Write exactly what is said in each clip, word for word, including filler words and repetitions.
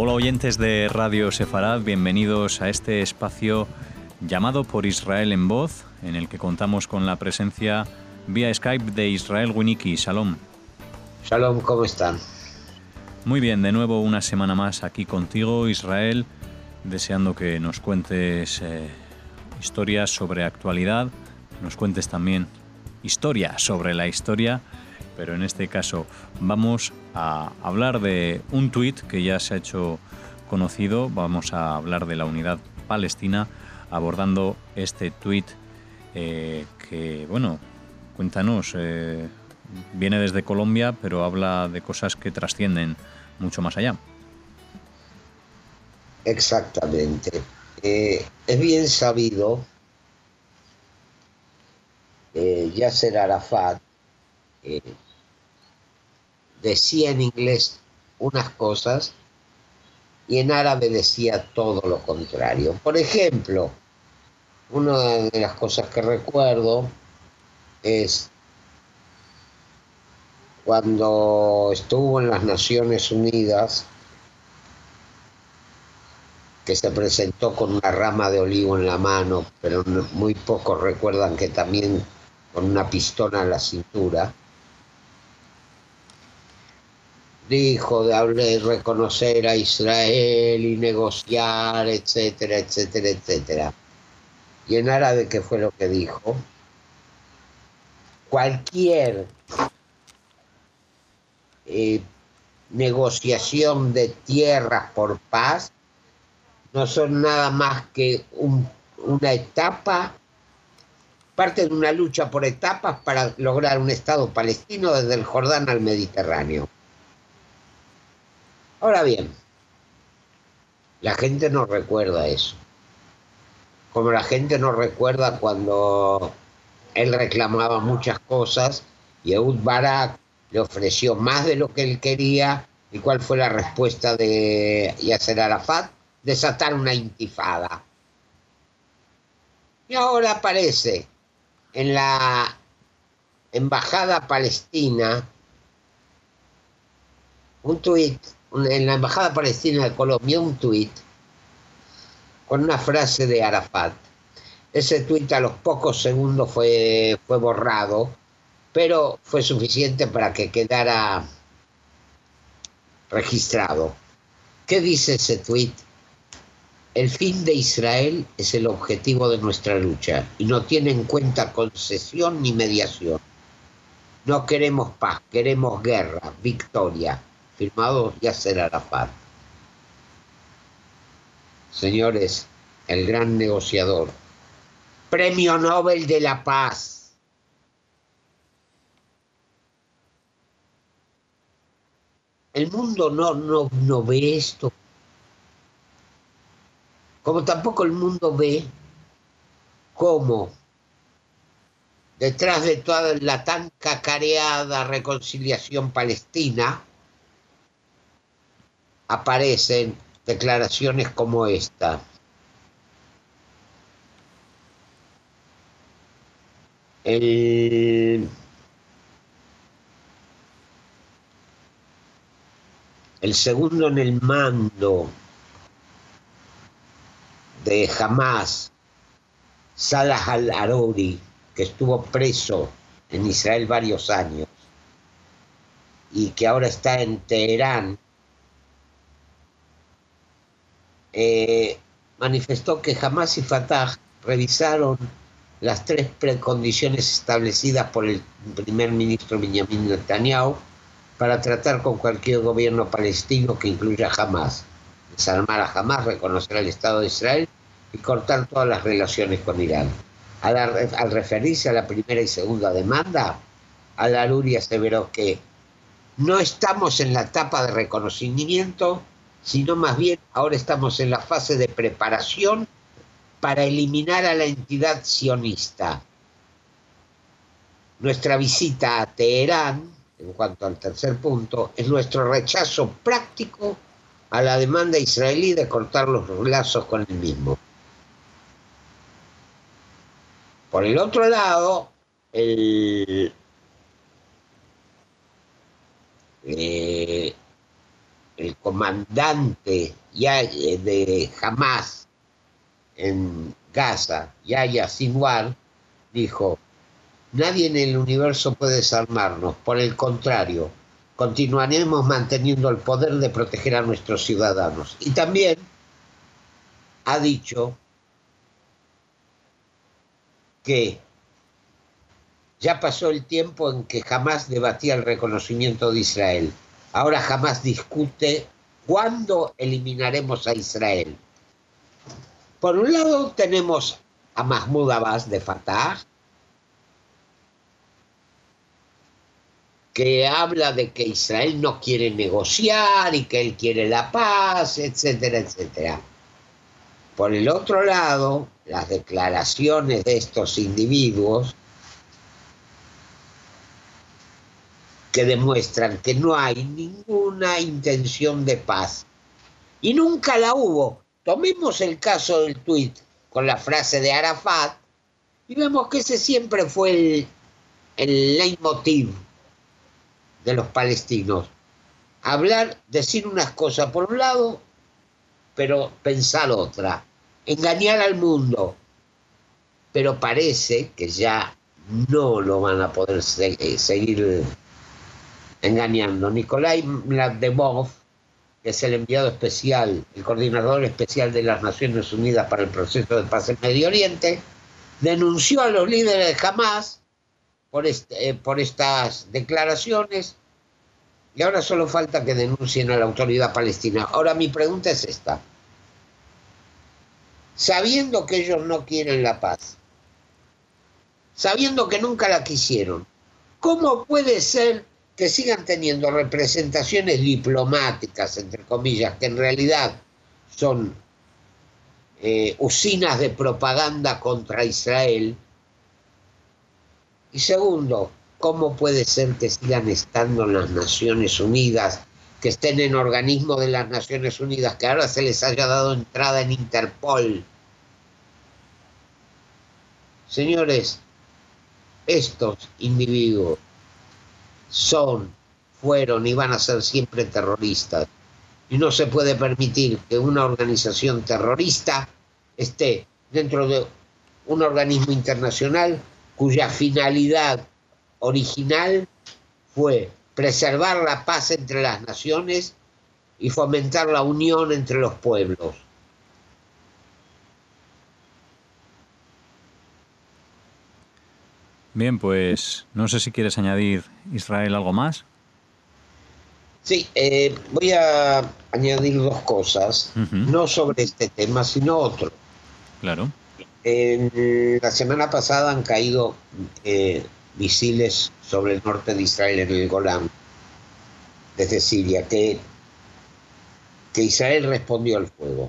Hola oyentes de Radio Sefarad, bienvenidos a este espacio llamado Por Israel en Voz, en el que contamos con la presencia vía Skype de Israel Winiki. Shalom. Shalom, ¿cómo están? Muy bien, de nuevo una semana más aquí contigo, Israel, deseando que nos cuentes eh, historias sobre actualidad, nos cuentes también historia sobre la historia, pero en este caso vamos a hablar de un tuit que ya se ha hecho conocido. Vamos a hablar de la unidad palestina, abordando este tuit eh, que, bueno, cuéntanos, eh, viene desde Colombia, pero habla de cosas que trascienden mucho más allá. Exactamente. Eh, es bien sabido, eh, Yasser Arafat eh, decía en inglés unas cosas y en árabe decía todo lo contrario. Por ejemplo, una de las cosas que recuerdo es cuando estuvo en las Naciones Unidas, que se presentó con una rama de olivo en la mano, pero no, muy pocos recuerdan que también con una pistola en la cintura. Dijo de hablar, reconocer a Israel y negociar, etcétera, etcétera, etcétera. Y en árabe, ¿qué fue lo que dijo? Cualquier eh, negociación de tierras por paz no son nada más que un, una etapa, parte de una lucha por etapas para lograr un Estado palestino desde el Jordán al Mediterráneo. Ahora bien, la gente no recuerda eso. Como la gente no recuerda cuando él reclamaba muchas cosas y Ehud Barak le ofreció más de lo que él quería. ¿Y cuál fue la respuesta de Yasser Arafat? Desatar una intifada. Y ahora aparece en la embajada palestina un tuit, en la embajada palestina de Colombia, un tuit con una frase de Arafat. Ese tuit a los pocos segundos fue, fue borrado, pero fue suficiente para que quedara registrado. ¿Qué dice ese tuit? El fin de Israel es el objetivo de nuestra lucha y no tiene en cuenta concesión ni mediación. No queremos paz, queremos guerra, victoria. Firmado Yasser Arafat. Señores, el gran negociador, Premio Nobel de la Paz. El mundo no, no, no ve esto. Como tampoco el mundo ve cómo detrás de toda la tan cacareada reconciliación palestina aparecen declaraciones como esta. El, el segundo en el mando de Hamas, Salah al-Aruri, que estuvo preso en Israel varios años y que ahora está en Teherán, eh, manifestó que Hamas y Fatah revisaron las tres precondiciones establecidas por el primer ministro Benjamin Netanyahu para tratar con cualquier gobierno palestino que incluya a Hamas, desarmar a Hamas, reconocer al Estado de Israel y cortar todas las relaciones con Irán. Al, al referirse a la primera y segunda demanda, al-Aruri aseveró que no estamos en la etapa de reconocimiento, sino más bien ahora estamos en la fase de preparación para eliminar a la entidad sionista. Nuestra visita a Teherán, en cuanto al tercer punto, es nuestro rechazo práctico a la demanda israelí de cortar los lazos con el mismo. Por el otro lado, el, eh, el comandante de Hamas en Gaza, Yahya Sinwar, dijo: nadie en el universo puede desarmarnos, por el contrario, continuaremos manteniendo el poder de proteger a nuestros ciudadanos. Y también ha dicho que ya pasó el tiempo en que Hamás debatía el reconocimiento de Israel. Ahora Hamás discute cuándo eliminaremos a Israel. Por un lado tenemos a Mahmoud Abbas de Fatah, que habla de que Israel no quiere negociar y que él quiere la paz, etcétera, etcétera. Por el otro lado, las declaraciones de estos individuos que demuestran que no hay ninguna intención de paz. Y nunca la hubo. Tomemos el caso del tuit con la frase de Arafat y vemos que ese siempre fue el, el leitmotiv de los palestinos. Hablar, decir unas cosas por un lado, pero pensar otra. Engañar al mundo. Pero parece que ya no lo van a poder se- seguir engañando. Nikolai Mladenov, que es el enviado especial, el coordinador especial de las Naciones Unidas para el proceso de paz en Medio Oriente, denunció a los líderes de Hamás por, este, eh, por estas declaraciones, y ahora solo falta que denuncien a la autoridad palestina. Ahora mi pregunta es esta: sabiendo que ellos no quieren la paz, sabiendo que nunca la quisieron, ¿cómo puede ser que sigan teniendo representaciones diplomáticas, entre comillas, que en realidad son eh, usinas de propaganda contra Israel? Y segundo, ¿cómo puede ser que sigan estando en las Naciones Unidas, que estén en organismos de las Naciones Unidas, que ahora se les haya dado entrada en Interpol? Señores, estos individuos son, fueron y van a ser siempre terroristas. Y no se puede permitir que una organización terrorista esté dentro de un organismo internacional cuya finalidad original fue preservar la paz entre las naciones y fomentar la unión entre los pueblos. Bien, pues no sé si quieres añadir, Israel, algo más. Sí, eh, voy a añadir dos cosas, Uh-huh. no sobre este tema, sino otro. Claro. Eh, la semana pasada han caído eh, misiles sobre el norte de Israel, en el Golán, desde Siria, que, que Israel respondió al fuego.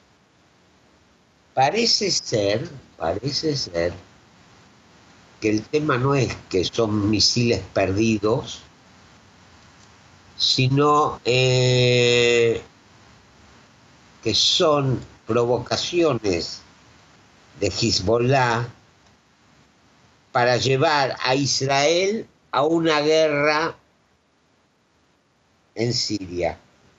Parece ser, parece ser que el tema no es que son misiles perdidos, sino eh, que son provocaciones de Hezbollah para llevar a Israel a una guerra en Siria.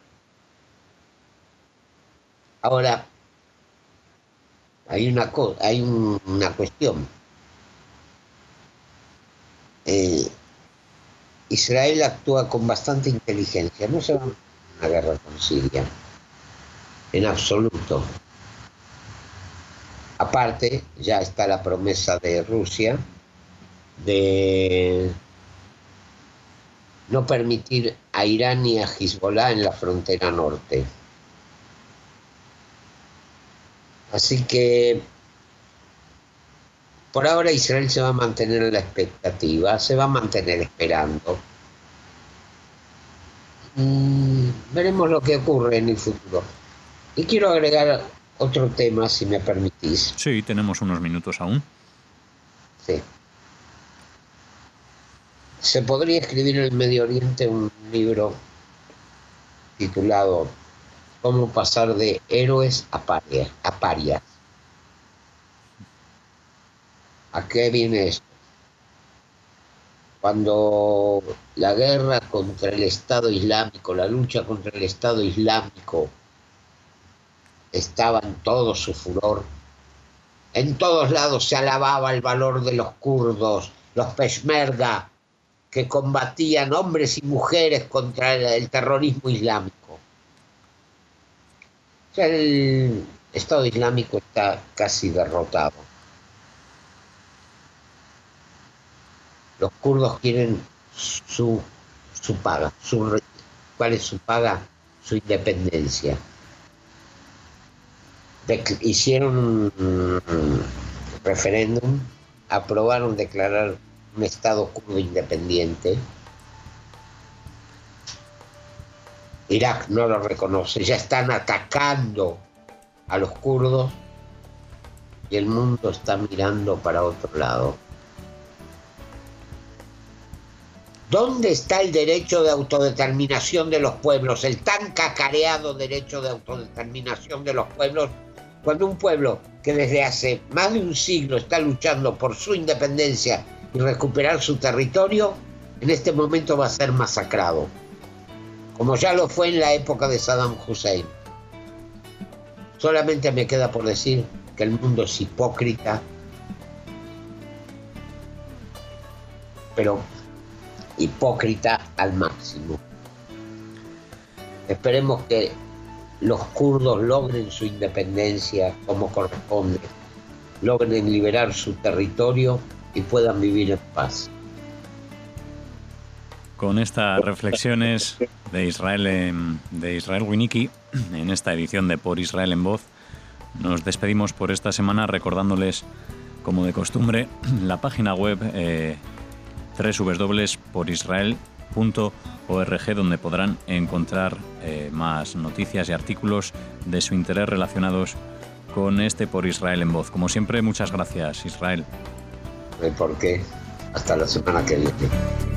Ahora, hay una, co- hay un- una cuestión. Eh, Israel actúa con bastante inteligencia, no se va a una guerra con Siria, en absoluto. Aparte, ya está la promesa de Rusia de no permitir a Irán ni a Hezbollah en la frontera norte. Así que por ahora Israel se va a mantener en la expectativa, se va a mantener esperando. Y veremos lo que ocurre en el futuro. Y quiero agregar otro tema, si me permitís. Sí, tenemos unos minutos aún. Sí. Se podría escribir en el Medio Oriente un libro titulado Cómo pasar de héroes a parias. A parias. ¿A qué viene esto? cuando la guerra contra el Estado Islámico, la lucha contra el Estado Islámico estaba en todo su furor, en todos lados se alababa el valor de los kurdos, los peshmerga, que combatían hombres y mujeres contra el, el terrorismo islámico. O sea, el Estado Islámico está casi derrotado. Los kurdos quieren su, su paga. Su, ¿Cuál es su paga? Su independencia. De, hicieron un referéndum, aprobaron declarar un Estado kurdo independiente. Irak no lo reconoce, ya están atacando a los kurdos y el mundo está mirando para otro lado. ¿Dónde está el derecho de autodeterminación de los pueblos, el tan cacareado derecho de autodeterminación de los pueblos, cuando un pueblo que desde hace más de un siglo está luchando por su independencia y recuperar su territorio, en este momento va a ser masacrado, como ya lo fue en la época de Saddam Hussein? Solamente me queda por decir que el mundo es hipócrita, pero hipócrita al máximo. Esperemos que los kurdos logren su independencia como corresponde, logren liberar su territorio y puedan vivir en paz. Con estas reflexiones de Israel, en, de Israel Winicky, en esta edición de Por Israel en Voz, nos despedimos por esta semana recordándoles, como de costumbre, la página web eh, doble u doble u doble u punto por israel punto org, donde podrán encontrar eh, más noticias y artículos de su interés relacionados con este Por Israel en Voz. Como siempre, muchas gracias, Israel. No hay por qué. Hasta la semana que viene.